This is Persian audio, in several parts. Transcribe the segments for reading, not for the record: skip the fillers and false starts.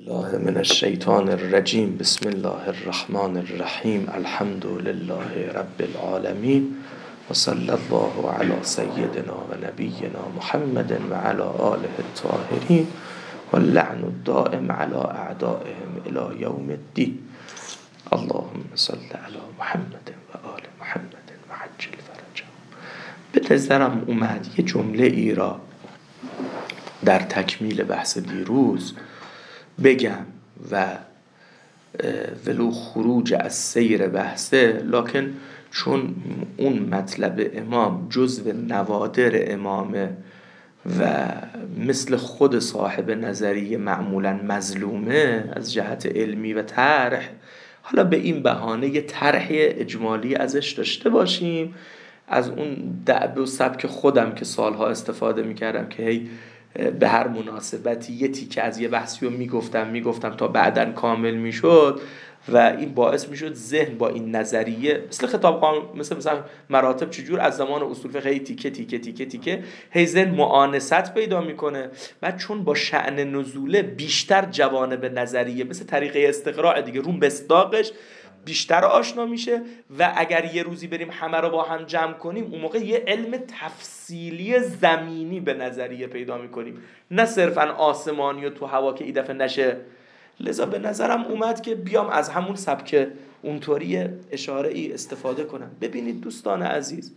الله من الشیطان الرجیم. بسم الله الرحمن الرحیم. الحمد لله رب العالمین و صلی الله علی سیدنا و نبینا محمد و علی آله الطاهرین و اللعن الدائم علی اعدائهم الی یوم الدین. اللهم صل علی محمد و آل محمد و عجل فرجهم. به نظرم اومد یه جمله ای را در تکمیل بحث دیروز بگم و ولو خروج از سیر بحثه، لکن چون اون مطلب امام جزو نوادر امامه و مثل خود صاحب نظریه معمولا مظلومه از جهت علمی و طرح، حالا به این بهانه یه طرح اجمالی ازش داشته باشیم، از اون دعبه و سبک خودم که سالها استفاده میکردم که هی به هر مناسبتی یه تیکه از یه بحثی رو میگفتم تا بعداً کامل میشد و این باعث میشد ذهن با این نظریه مثل خطابخوان، مثل مراتب چجور از زمان اصول فقه هی تیکه هی ذهن معانست پیدا میکنه. بعد چون با شأن نزوله بیشتر جوانب نظریه مثل طریقه استقراء دیگه روم بسداقش بیشتر آشنا میشه و اگر یه روزی بریم همه رو با هم جمع کنیم اون موقع یه علم تفصیلی زمینی به نظریه پیدا میکنیم، نه صرفاً آسمانی و تو هوا که این دفعه نشه. لذا به نظرم اومد که بیام از همون سبک اونطوری اشاره ای استفاده کنم. ببینید دوستان عزیز،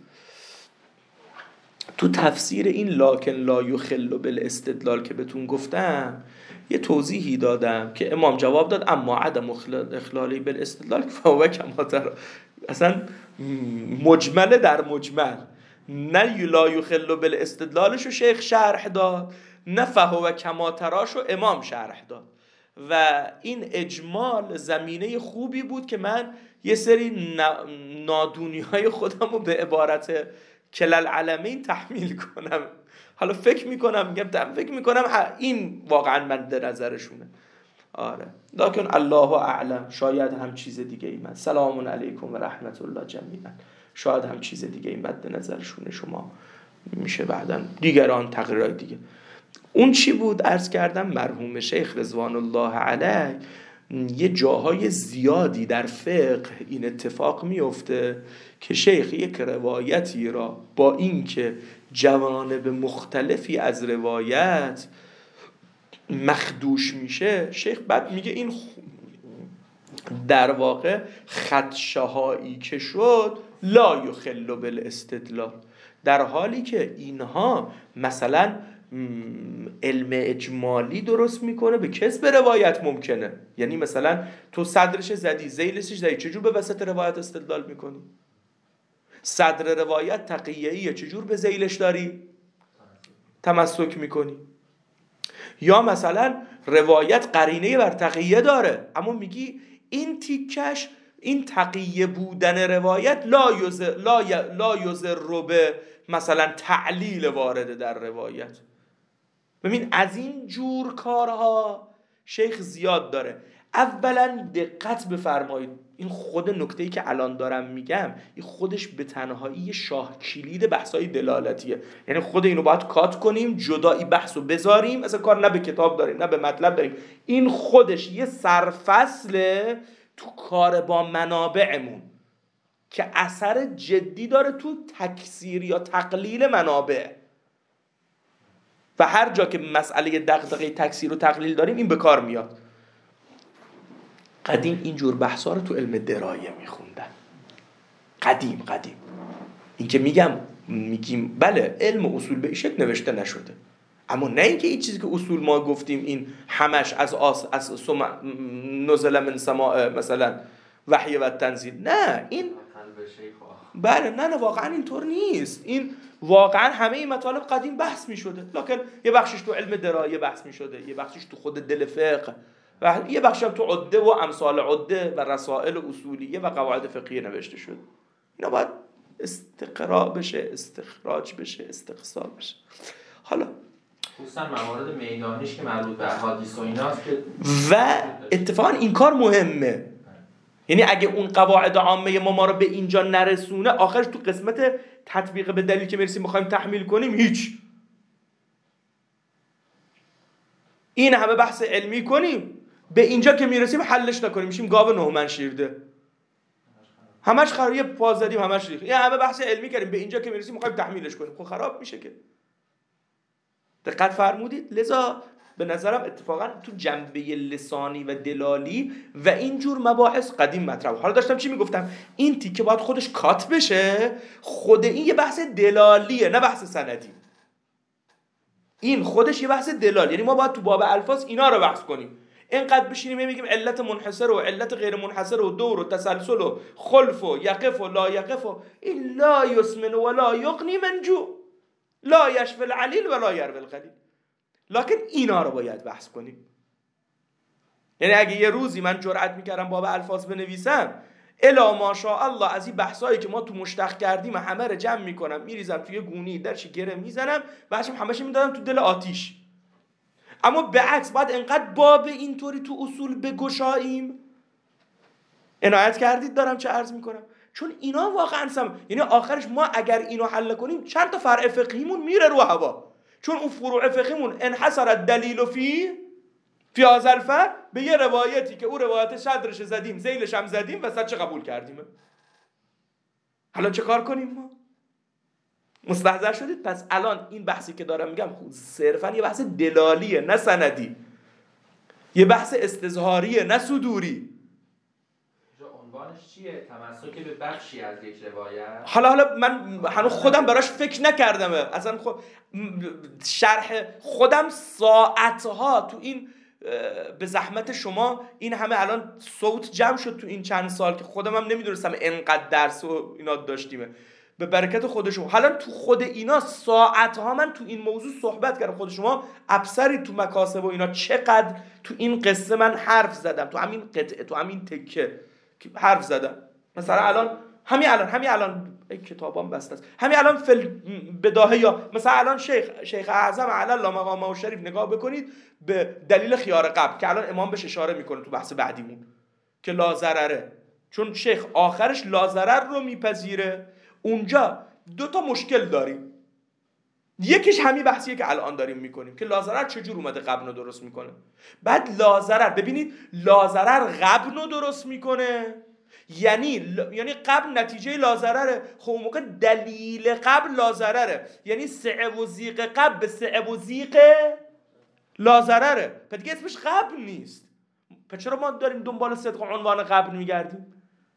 تو تفسیر این لکن لا یخل بالاستدلال که بهتون گفتم یه توضیحی دادم که امام جواب داد اما عدم اخلالی بالاستدلال فهو کما ترى، اصلا مجمله در مجمل، نه لا یخل بالاستدلالشو شیخ شرح داد، نه فهو کما تراشو امام شرح داد و این اجمال زمینه خوبی بود که من یه سری نادونی های خودم رو به عبارت کلل علمین تحمیل کنم. حالا فکر میکنم این واقعا مد نظرشونه. آره لکن الله اعلم، شاید هم چیز دیگه ای سلام علیکم و رحمت الله جمیعا، شاید هم چیز دیگه ای مد نظرشونه. شما میشه بعداً دیگران تغییرهای دیگه. اون چی بود عرض کردم؟ مرحوم شیخ رضوان الله علیه یه جاهای زیادی در فقه این اتفاق میفته که شیخ یک روایتی را با اینکه جوانب مختلفی از روایت مخدوش میشه، شیخ بعد میگه این در واقع خدشهایی که شد لا یخل بالاستدلال، در حالی که اینها مثلا علم اجمالی درست میکنه به کسب روایت ممکنه. یعنی مثلا تو صدرش زدی ذیلش زدی، چجور به وسط روایت استدلال میکنی؟ صدر روایت تقیه‌ایه، چجور به ذیلش داری تمسک میکنی؟ یا مثلا روایت قرینه بر تقیه داره اما میگی این تیکش، این تقیه بودن روایت لا یضر به مثلا تعلیل وارده در روایت. ببین از این جور کارها شیخ زیاد داره. اولا دقت بفرمایید، این خود نکته‌ای که الان دارم میگم این خودش به تنهایی شاه کلید بحثای دلالتیه. یعنی خود اینو باید کات کنیم، جدایی بحثو بذاریم، اصلا کار نه به کتاب داریم نه به مطلب داریم، این خودش یه سرفصله تو کار با منابعمون که اثر جدی داره تو تکثیر یا تقلیل منابع. و هر جا که مسئله دغدغه تکثیر و تقلیل داریم این به کار میاد. قدیم اینجور بحثا رو تو علم درایه میخوندن، قدیم این که میگیم بله علم اصول به این شکل نوشته نشده، اما نه اینکه این چیزی که اصول ما گفتیم این همش از نزل من سماع مثلا وحی و تنزیل، نه این بله نه واقعا اینطور نیست. این واقعا همه این مطالب قدیم بحث می شده، لکن یه بخشش تو علم درایه بحث می شده، یه بخشش تو خود دل فقه و یه بخشش تو عده و امثال عده و رسائل اصولیه و قواعد فقهیه نوشته شده. اینا باید استقراء بشه، استخراج بشه، استقصا بشه. حالا خصوصا موارد میدانیش که مربوط به حدیث و ایناست که و اتفاقا این کار مهمه. یعنی اگه اون قواعد عامه ما رو به اینجا نرسونه، آخرش تو قسمت تطبیق به دلیل که مرسی میخوایم تحمیل کنیم هیچ، این همه بحث علمی کنیم به اینجا که میرسیم حلش نکنیم میشیم گاو نهمن شیرده، همش خراب، یه پاز زدیم همش ریخت. یه همه بحث علمی کردیم، به اینجا که میرسیم میخوایم تحمیلش کنیم، خب خراب میشه که. دقت فرمودید؟ لذا به نظرم اتفاقا تو جنبه لسانی و دلالی و اینجور مباحث قدیم مطرح. حالا داشتم چی میگفتم؟ این تیکه باید خودش کات بشه، خود این یه بحث دلالیه نه بحث سندی. این خودش یه بحث دلال، یعنی ما باید تو باب الفاظ اینا رو بحث کنیم. اینقدر بشینیم میگیم علت منحصر و علت غیر منحصر و دور و تسلسل و خلف و یقف و لا یقف و این لا یسمن و لا یغنی من جوع، لا یشفی العلیل و لا یروی القلیل. لکن اینا رو باید بحث کنیم. یعنی اگه یه روزی من جرأت میکردم باب الفاظ بنویسم، الا ماشاءالله از این بحثایی که ما تو مشتق کردیم همه رو جمع میکنم میریزم توی گونی درش گره میزنم و همش میدادم تو دل آتیش. اما به عکس باید انقدر باب اینطوری تو اصول بگشاییم. عنایت کردید دارم چه عرض میکنم؟ چون اینا واقعا یعنی آخرش ما اگر اینو حل کنیم چند تا فرع فقهیمون میره رو هوا، چون اون فروع فقهیمون انحصر الدلیل فی هذا الفرع به یه روایتی که اون روایت صدرش زدیم ذیلش هم زدیم و چه قبول کردیم. حالا چه کار کنیم ما؟ مستحضر شدید؟ پس الان این بحثی که دارم میگم صرفا یه بحث دلالیه نه سندی، یه بحث استظهاریه نه صدوری. عنوانش چیه؟ تمسک به بخشی از یک روایت. حالا من هنوز خودم براش فکر نکردم، اصلا شرح خودم ساعتها تو این به زحمت شما این همه الان صوت جمع شد تو این چند سال که خودم هم نمیدونستم انقدر درس و اینا داشتیم به برکت خود شما. حالا تو خود اینا ساعتها من تو این موضوع صحبت کردم، خود شما ابصری تو مکاسب و اینا چقدر تو این قصه من حرف زدم، تو همین قطعه تو همین تکه حرف زدم. مثلا همین الان این کتابام بسته است، همین الان بداهه یا مثلا الان شیخ اعظم علی الله مقامه شریف نگاه بکنید به دلیل خیار قبل که الان امام بهش اشاره میکنه تو بحث بعدیمون که لا ضرره، چون شیخ آخرش لا ضرر رو میپذیره. اونجا دو تا مشکل داریم، یکیش همین بحثیه که الان داریم میکنیم که لا ضرر چجور اومده غبن رو درست میکنه. بعد لا ضرر، ببینید لا ضرر غبن رو درست میکنه، یعنی قبل نتیجه لا ضرره. خب اون موقع دلیل قبل لا ضرره، یعنی سعه و زیق قبل به سعه و زیق لا ضرره، پس دیگه اسمش قبل نیست. پس چرا ما داریم دنبال صدق عنوان قبل میگردیم؟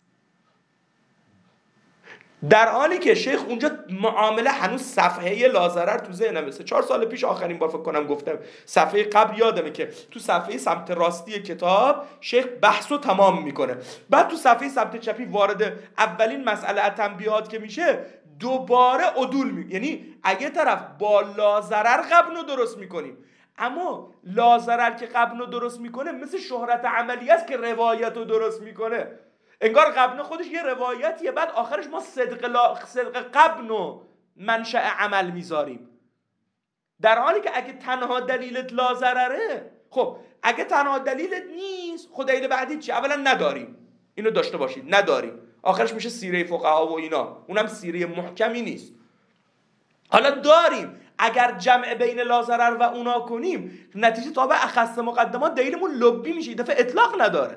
در حالی که شیخ اونجا معامله هنوز صفحه لا ضرر تو ذهنمه. 4 سال پیش آخرین بار فکر کنم گفتم، صفحه قبل یادمه که تو صفحه سمت راستی کتاب شیخ بحثو تمام میکنه، بعد تو صفحه سمت چپی وارد اولین مسئله تنبیهات که میشه دوباره عدول یعنی اگه طرف با لا ضرر غبنو درست میکنیم، اما لا ضرر که غبنو درست میکنه مثل شهرت عملی است که روایتو درست میکنه، انگار غبن خودش یه روایتیه، بعد آخرش ما صدق غبن و منشأ عمل میذاریم، در حالی که اگه تنها دلیلت لا ضرره، خب اگه تنها دلیلت نیست خود دلیل بعدی چی؟ اولا نداریم، اینو داشته باشید نداریم، آخرش میشه سیره فقها و اینا، اونم سیره محکمی نیست. حالا داریم، اگر جمع بین لا ضرر و اونا کنیم نتیجه تابع اخص مقدمات دلیلمون لبی میشه، این دفعه اطلاق نداره.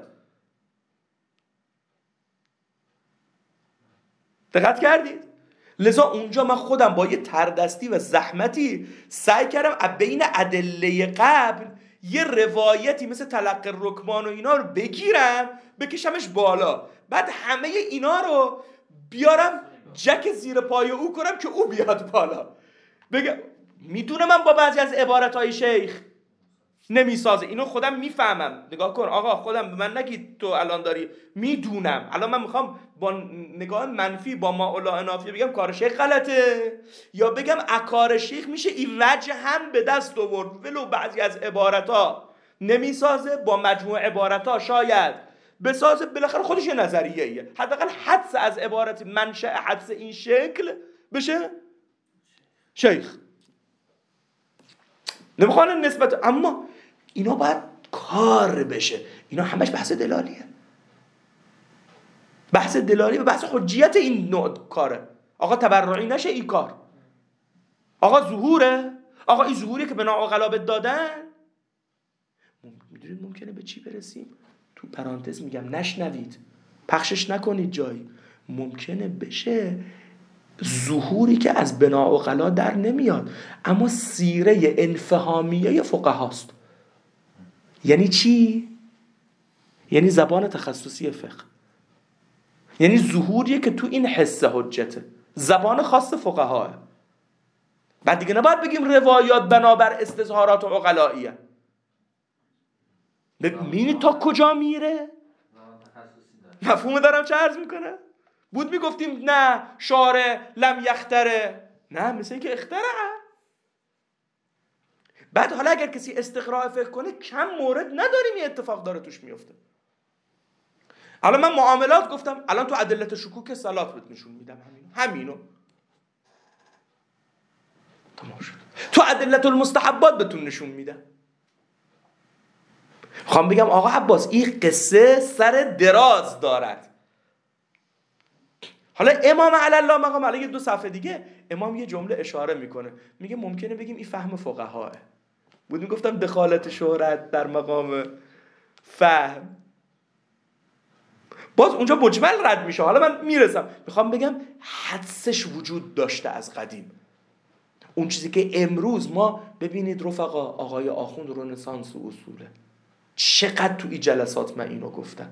دقت کردید؟ لذا اونجا من خودم با یه تردستی و زحمتی سعی کردم بین ادله قبل یه روایتی مثل تلقی رکمان و اینا رو بگیرم بکشمش بالا، بعد همه اینا رو بیارم جک زیر پای او کنم که او بیاد بالا. بگم میدونم من با بعضی از عبارتهای شیخ نمیسازه، اینو خودم میفهمم، نگاه کن آقا خودم به من نگید تو الان داری، میدونم الان من میخوام با نگاه منفی با ما اولا انافیه بگم کار شیخ غلطه، یا بگم اکار شیخ میشه این وجه هم به دست آورد، ولو بعضی از عبارتها نمیسازه با مجموع عبارتها شاید بسازه، بالاخره خودش یه نظریه ایه، حداقل حدس از عبارت منشأ حدس این شکل بشه شیخ نمیخوان نسبت، اما اینا باید کار بشه، اینا همش بحث دلالیه، بحث دلالی و بحث حجیت این نوع کاره. آقا تبرعی نشه این کار، آقا ظهوره، آقا این ظهوری که به نوع غلابت دادن میدونید ممکنه به چی برسیم؟ تو پرانتز میگم نشنوید، پخشش نکنید جایی. ممکنه بشه ظهوری که از بنا عقلا در نمیاد، اما سیره انفهامیه فقهاست. یعنی چی؟ یعنی زبان تخصصی فقه، یعنی ظهوریه که تو این حس حجته، زبان خاص فقهاه. بعد دیگه نباید بگیم روایات بنابر استظهارات عقلائیه. ببینید تا کجا میره؟ مفهوم دارم چه عرض میکنه؟ بود میگفتیم نه شارع لم یختره، نه مثل اینکه اخترعه. بعد حالا اگر کسی استقراء فقه کنه کم مورد نداریم این اتفاق داره توش میفته. الان من معاملات گفتم، الان تو ادلت شکوک صلات بهت نشون میدم همینو تمام شد. تو ادلت المستحبات بهتون نشون میدم. خواهم بگم آقا عباس این قصه سر دراز دارد. حالا امام علی الله مقام علیه 2 صفحه دیگه امام یه جمله اشاره میکنه، میگه ممکنه بگیم این فهم فقهاه بود. میگفتم دخالت شهرت در مقام فهم باز اونجا مجمل رد میشه. حالا من میرسم، میخوام بگم حدسش وجود داشته از قدیم. اون چیزی که امروز ما ببینید رفقا، آقای آخوند رنسانس و اصوله، چقدر تو این جلسات من اینو گفتم.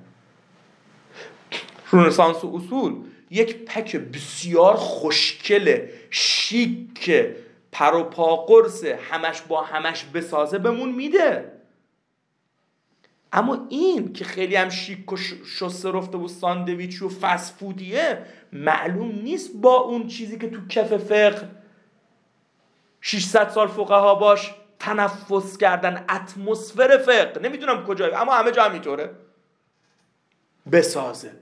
رنسانس و اصول یک پک بسیار خوشگل شیک پر و پا قرص همش با همش بسازه بمون میده، اما این که خیلی هم شیک و شسته رفته و ساندویچ و فست فودیه معلوم نیست با اون چیزی که تو کف فقه 600 سال فقها باش تنفس کردن، اتمسفر فقه نمیدونم کجایی اما همه جا همینطوره بسازه.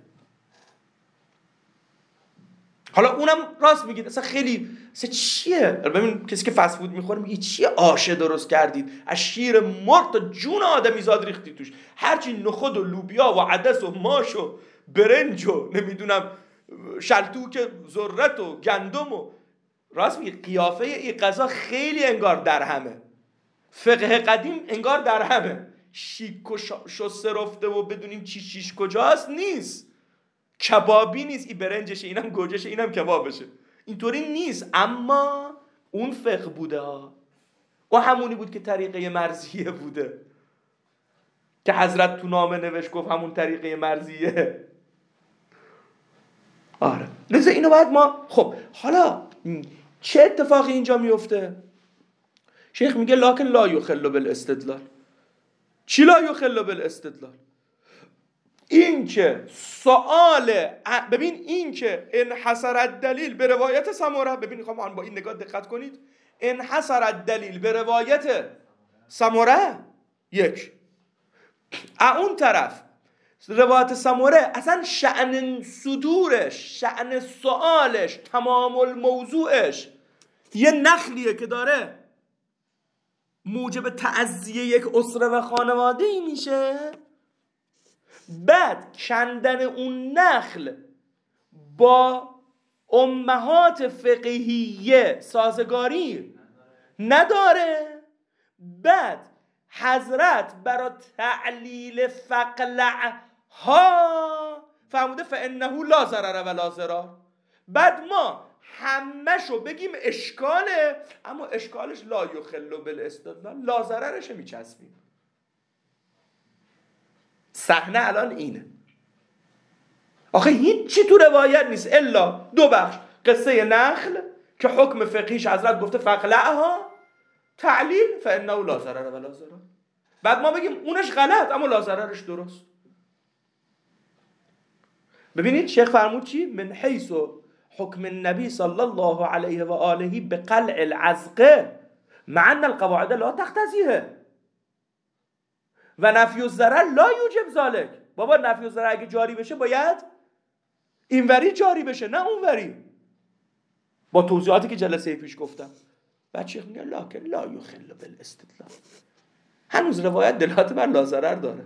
حالا اونم راست میگید، اصلا خیلی اصلا چیه؟ ببین کسی که فست فود میخوره میگه چیه آشه درست کردید، از شیر مرغ تا جون آدمی زاد ریختی توش، هرچی نخود و لوبیا و عدس و ماش و برنج و نمیدونم شلتوک ذرت و گندم و راست میگه. قیافه این غذا خیلی انگار در همه، فقه قدیم انگار در همه، شیک و شسته رفته و بدونیم چی چیش کجاست نیست، کبابی نیست، این برنجشه اینم گوجهشه اینم کبابشه، اینطوری نیست. اما اون فقه بوده ها، و همونی بود که طریقه مرضیه بوده که حضرت تو نامه نوشت گفت همون طریقه مرضیه. آره لذا اینو باید ما خب حالا چه اتفاقی اینجا میفته؟ شیخ میگه لکن لا یخل بالاستدلال. چی لا یخل بالاستدلال؟ این که سوال ببین این که انحصر الدلیل به روایت سمره، ببین خواهم با این نگاه دقت کنید، انحصر الدلیل به روایت سمره یک، اون طرف روایت سمره اصلا شأن صدورش، شأن سوالش، تمام الموضوعش یه نخلیه که داره موجب تعزیه یک اسره و خانواده ای میشه، بعد کندن اون نخل با امهات فقهیه سازگاری نداره، بعد حضرت برای تعلیل فقلع ها فرموده فانه لا ضرر ولا ضرار. بعد ما همه‌شو بگیم اشکاله، اما اشکالش لا یخل بالاستدلال، لا ضررش میچسبیم. صحنه الان اینه. آخه هیچی تو روایت نیست الا 2 بخش، قصه نخل که حکم فقهیش حضرت گفته فقلعها، تعلیل فانه لا ضرر ولا ضرار. بعد ما بگیم اونش غلط اما لا ضررش درست. ببینید شیخ فرمود چی؟ من حیث حکم النبی صلی الله علیه و آله بقلع العزقه مع ان القواعد لا تقتضیه و نفی الضرر لا یوجب ذلك. بابا نفی الضرر اگه جاری بشه باید اینوری جاری بشه نه اونوری، با توضیحاتی که جلسه پیش گفتم. بعد شیخ میگه لکن لا یخل بالاستدلال، هنوز روایت دلالت بر لا ضرر داره،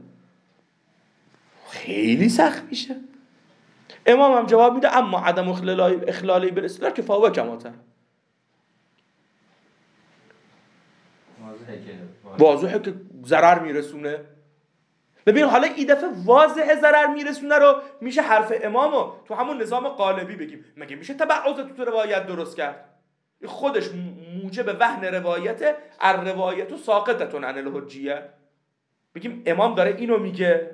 خیلی سخت میشه. امام هم جواب میده اما عدم اخلالی بالاستدلال که فاوه کماتر، واضحه که ضرر میرسونه ببین حالا این دفعه واضح ضرر میرسونه رو میشه حرف امامو تو همون نظام قالبی بگیم. مگه میشه تبعض تو روایت درست کرد؟ خودش موجب وهن روایت، الروایت ساقطتون عن الحجیه. بگیم امام داره اینو میگه.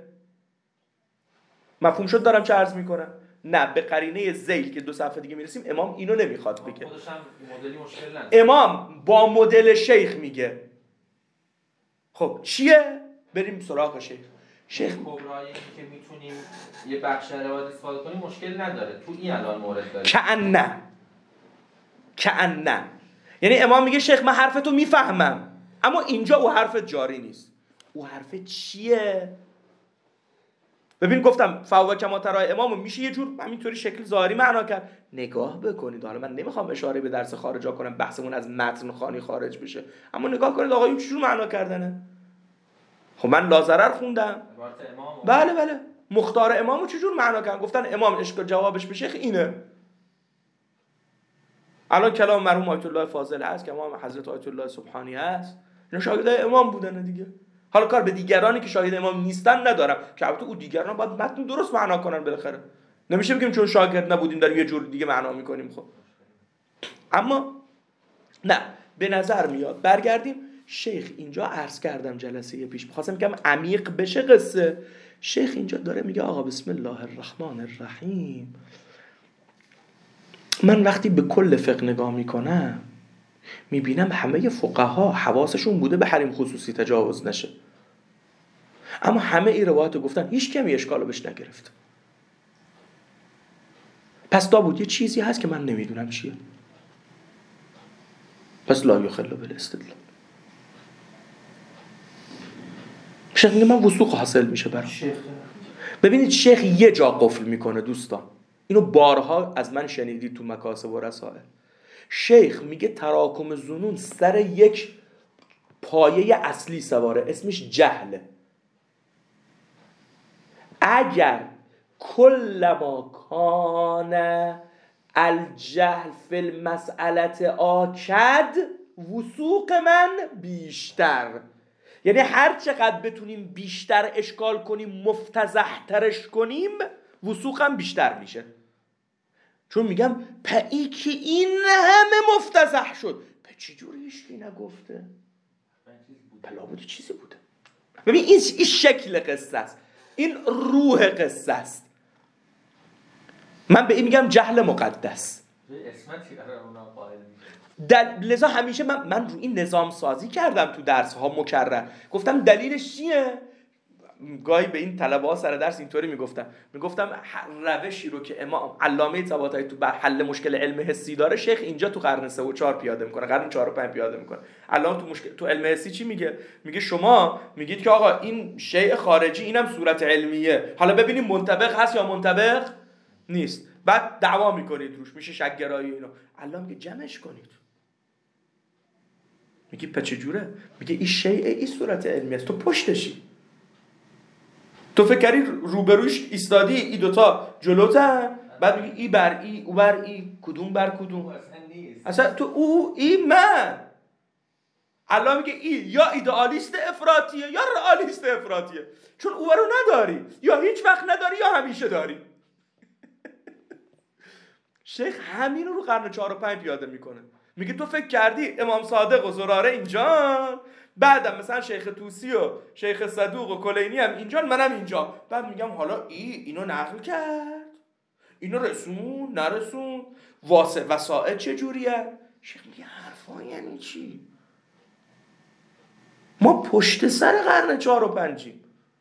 مفهوم شد دارم چه عرض میکنم؟ نه، به قرینه ذیل که 2 صفحه دیگه میرسیم امام اینو نمیخواد بگه. خودش هم مدلی مشکل نداره. امام با مدل شیخ میگه. خب چیه؟ بریم سراغ شیخ کبرایی که میتونیم یه بخش روایت استفاده کنیم مشکل نداره. تو این الان مورد داره. کأنه. یعنی امام میگه شیخ من حرفتو میفهمم، اما اینجا او حرفت جاری نیست. او حرفت چیه؟ ببین گفتم فوا کما ترای امامو میشه یه جور همینطوری شکل ظاهری معنا کرد. نگاه بکنید، حالا من نمیخوام اشاره به درس خارجا کنم، بحثمون از متن خانی خارج بشه، اما نگاه کنید آقا این چجور معنا کردنه. خب من لازرر خوندم. بله مختار امامو چجور معنا کردن؟ گفتن امام اشکال جوابش به شیخ اینه. الان کلام مرحوم آیت الله فاضل هست که امام حضرت آیت الله سبحانی هست، اینا شاگردای امام بودن دیگه. حالا کار به دیگرانی که شاگرد امام نیستن ندارم، که البته او دیگران باید متن درست معنا کنن بالاخره. نمیشه بگیم چون شاگرد نبودیم داریم یه جور دیگه معنا میکنیم. خب اما نه، به نظر میاد برگردیم شیخ اینجا عرض کردم جلسه پیش، می‌خواستم بگم عمیق بشه قصه. شیخ اینجا داره میگه آقا بسم الله الرحمن الرحیم، من وقتی به کل فقه نگاه میکنم میبینم همه فقها حواسشون بوده به حریم خصوصی تجاوز نشه، اما همه این روایت رو گفتن، هیچ کمی اشکالو بهش نگرفت. پس داوود یه چیزی هست که من نمیدونم چیه. پس لا یخل بالاستدلال. شیخ میگه من وثوق حاصل میشه برام. ببینید شیخ یه جا قفل میکنه دوستان، اینو بارها از من شنیدید تو مکاسب و رسائل. شیخ میگه تراکم ظنون سر یک پایه اصلی سواره، اسمش جهله. اگر کلما کان الجهل فی المسئله آکد، وثوق من بیشتر. یعنی هر چقدر بتونیم بیشتر اشکال کنیم، مفتضح ترش کنیم، وثوقم بیشتر میشه. چون میگم پئی که این همه مفتضح شد، به چی جوری هیچکی نگفته؟ بلا بودی چیزی بوده. ببین این شکل قصه است، این روح قصه است. من به این میگم جهل مقدس. اسمتی برای اونا قائل میشه. لذا همیشه من رو این نظام سازی کردم تو درس ها مکرر. گفتم دلیلش چیه؟ گاهی به این طلبه ها سر درس اینطوری میگفتم روشی رو که امام علامه طباطبایی تو حل مشکل علم حسی داره، شیخ اینجا تو قرن 3 و 4 پیاده میکنه، قرن 4 و 5 پیاده میکنه. علامه تو علم حسی چی میگه؟ میگه شما میگید که آقا این شیء خارجی اینم صورت علمیه، حالا ببینیم منطبق هست یا منطبق نیست. بعد دعوا میکنید روش، میشه شک‌گرایی اینا. علامه میگه جمعش کنید. میگه پس چجوره؟ میگه این شیء این صورت علمی است، تو پشتشی. تو فکر کردی روبروش ایستادی، ای دوتا جلوتن، بعد میگی ای بر ای او بر ای، کدوم بر کدوم؟ اصلا تو او ای من. الله میگه ای یا ایدئالیست افراطیه یا رئالیست افراطیه، چون او رو نداری، یا هیچ وقت نداری یا همیشه داری. شیخ همین رو قرن 4 و 5 پیاده میکنه. میگه تو فکر کردی امام صادق و زراره اینجان، بعدم مثلا شیخ طوسی و شیخ صدوق و کلینی هم اینجان، منم اینجا. بعد میگم حالا اینو نقل کرد، اینو رسون نرسون، وسائل چه جوریه؟ شیخ میگه حرفا یعنی چی؟ ما پشت سر قرن 4 و 5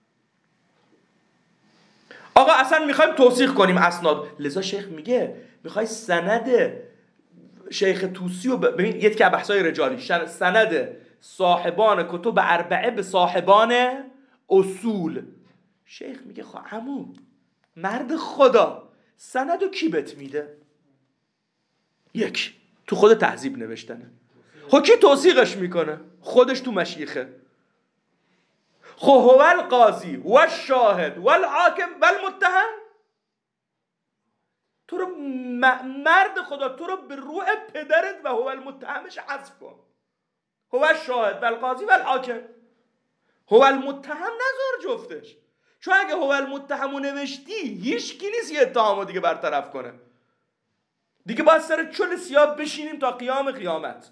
آقا اصلا میخوایم توثیق کنیم اسناد. لذا شیخ میگه میخوای سند شیخ طوسی و ببین یکی که بحثای رجالی، سند صاحبان کتب اربعه به صاحبان اصول. شیخ میگه عمو مرد خدا سندو کی بهت میده؟ یک تو خود تهذیب نوشتنه. خب کی توثیقش میکنه؟ خودش تو مشیخه. خب هو القاضی و الشاهد و الحاکم و المتهم. تو رو مرد خدا تو رو به روح پدرت و هو المتهمش حذف کن. هو الشاهد و القاضی و الحاکم. هو المتهم نذار جفتش، چون اگه هو المتهمو نوشتی هیچ کی نیست یه اتهامو دیگه برطرف کنه، دیگه باید سر چل سیاه بشینیم تا قیام قیامت.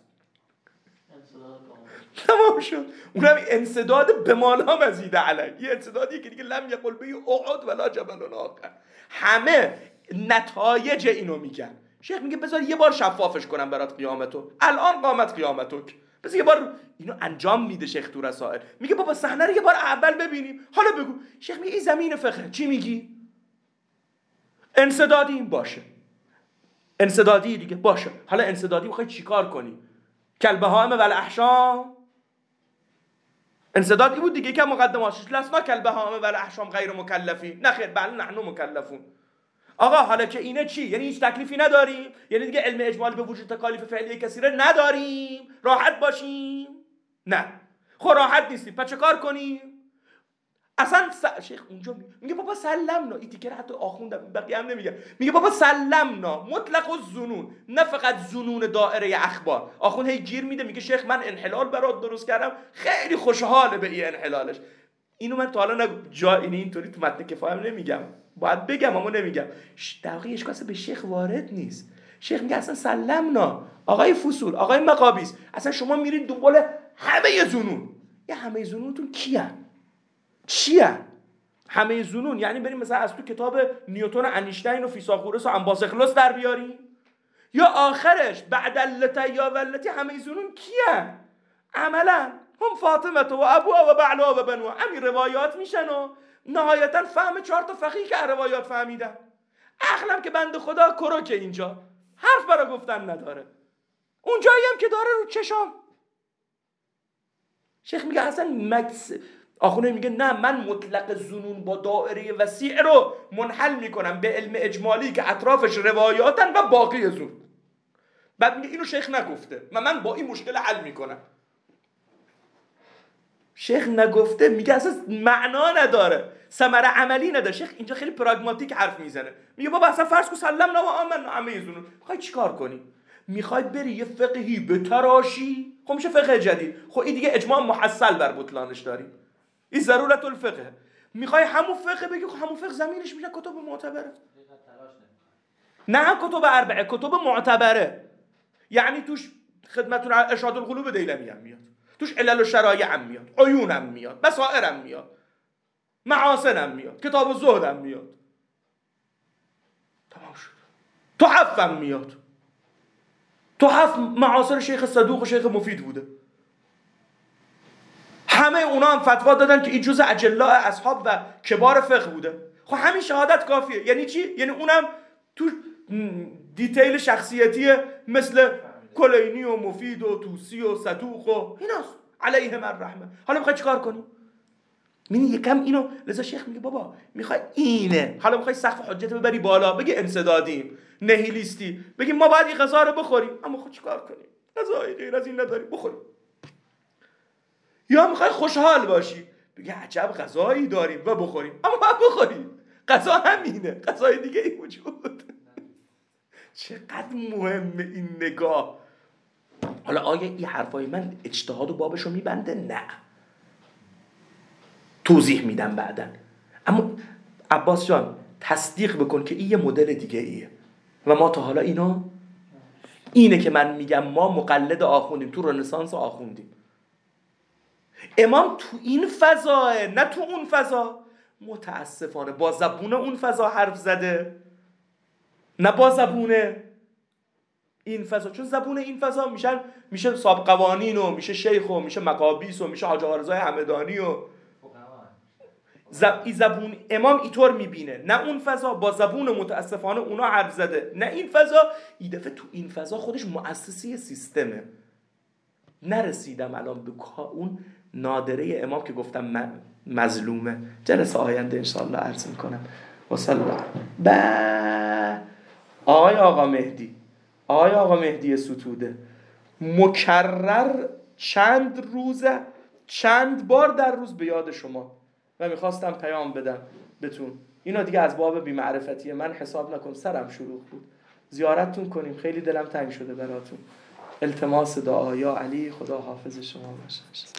تمام شد. اونم انسداد به مالا مزید علیه، یه انسدادی که دیگه لم یقل به احد ولا جبل آخر. همه نتایج اینو میگن. شیخ میگه بذار یه بار شفافش کنم برات قیامتو، الان قامت قیامتک، بذار یه بار اینو انجام میده شیخ تو رسائل. میگه بابا صحنه رو یه بار اول ببینیم، حالا بگو. شیخ میگه این زمین فقه، چی میگی؟ انسدادی این باشه، انسدادی دیگه باشه، حالا انسدادی میخوای چیکار کنی؟ کلبهائم والاحشام انسدادی بود دیگه که مقدماتش لسنا کلبهائم والاحشام غیر مکلفین، نخیر بله نحن مکلفون. آقا حالا که اینه چی؟ یعنی هیچ تکلیفی نداریم؟ یعنی دیگه علم اجمالی به وجود تکالیف فعلی کثیره نداریم؟ راحت باشیم؟ نه. خب راحت نیستیم، پس چه کار کنیم؟ اصلا شیخ اونجا میگه بابا سلمنا، این تیکر حتی آخوندم بقیه هم نمیگه، میگه بابا سلمنا مطلق الظنون، نه فقط ظنون دائره اخبار. آخوند هی گیر میده میگه شیخ من انحلال برات درست کردم، خیلی خوشحاله به این انحلالش. اینو من تا حالا جا اینطوری تو متن کفایم نمیگم، باید بگم اما نمیگم. در واقع اشکاس به شیخ وارد نیست. شیخ میگه اصلا سلمنا، آقای فصول، آقای مقابیس، اصلا شما میرید دنبال همه ظنون. یه همه ظنونتون کیان؟ چیه؟ همه ظنون یعنی بریم مثلا از تو کتاب نیوتن و انیشتین و فیثاغورس و انباسخلوس در بیاریم؟ یا آخرش بعد اللتی یا ولتی همه ظنون کیه؟ عملا هم فاطمه و ابوها و بعلها و بنوها، همین روایات میشن و نهایتا فهم 4 تا فقیه که روایات فهمیدن. عقلم که بنده خدا کروکه اینجا حرف برا گفتن نداره، اونجایی هم که داره رو چشام. شیخ میگه اصلا آخونه میگه نه، من مطلق ظنون با دائره وسیع رو منحل میکنم به علم اجمالی که اطرافش روایاتن و باقی ظنون. بعد میگه اینو شیخ نگفته، من با این مشکل حل میکنم. شیخ نگفته میگه اصلا معنا نداره، ثمره عملی نداره. شیخ اینجا خیلی پراگماتیک حرف میزنه، میگه بابا اصلا فرض کن سلمنا و آمنا همه ظنون، میخوای چیکار کنی؟ میخوای بری یه فقهی بتراشی؟ خب میشه فقه جدید. خب این دیگه اجماع محصل بر بطلانش داریم، این ضرورت الفقه. میخوای همون فقه بگی، خب همون فقه زمینش میشه کتب معتبره، نه کتب اربعه، کتب معتبره. یعنی توش خدمتتون ارشاد القلوب دیلمی هم میاد، توش علل و شرایع هم میاد، عیون هم میاد، بصائر هم میاد، محاسن هم میاد، کتاب الزهد هم میاد، تمام شد. تحف هم میاد، تحف معاصر شیخ صدوق و شیخ مفید بوده، همه اونا هم فتوا دادن که این جزء اجلاء اصحاب و کبار فقه بوده. خب همین شهادت کافیه. یعنی چی؟ یعنی اونم تو دیتیل شخصیتی مثل کلینی و مفید و توسی و صدوق و ایناست علیهم الرحمه. حالا میخوای چیکار کنی؟ میبینی یکم اینو، لذا شیخ میگه بابا میخوای اینه، حالا میخوای سقف حجت ببری بالا، بگی انسدادیم، نهیلیستی، بگی ما باید این غذا رو بخوریم، اما خود چیکار کنیم؟ غذای غیر از این نداریم بخوریم. یا میخوای خوشحال باشی، بگی عجب غذایی داریم و بخوریم، اما باید بخوریم. غذا همینه، غذای دیگه ای وجود. چقدر مهمه این نگاه. حالا آیا این حرفای من اجتهاد و بابشو میبنده؟ نه، توضیح میدم بعدن. اما عباس جان تصدیق بکن که این یه مدل دیگه ایه و ما تا حالا اینه که من میگم ما مقلد آخوندیم، تو رنسانس آخوندیم. امام تو این فضاه، نه تو اون فضا. متاسفانه با زبون اون فضا حرف زده، نه با زبون این فضا. چون زبون این فضا میشه صاحب قوانین و میشه شیخ و میشه مقابیس و میشه حاج آقا رضای همدانی و این زبون امام اینطور میبینه، نه اون فضا. با زبون متاسفانه اونا حرف زده، نه این فضا. این دفعه تو این فضا خودش مؤسسی سیستمه. نرسیدم الان به اون نادره امام که گفتم مظلومه. جلسه آینده انشاءالله عرض میکنم. و صلی الله. آقای آقا مهدی ستوده مکرر چند بار در روز به یاد شما و میخواستم پیام بدم بهتون. اینا دیگه از باب بی‌معرفتی من حساب نکن، سرم شلوغ بود. زیارتتون کنیم، خیلی دلم تنگ شده براتون. التماس دعا یا علی، خدا حافظ شما باشه.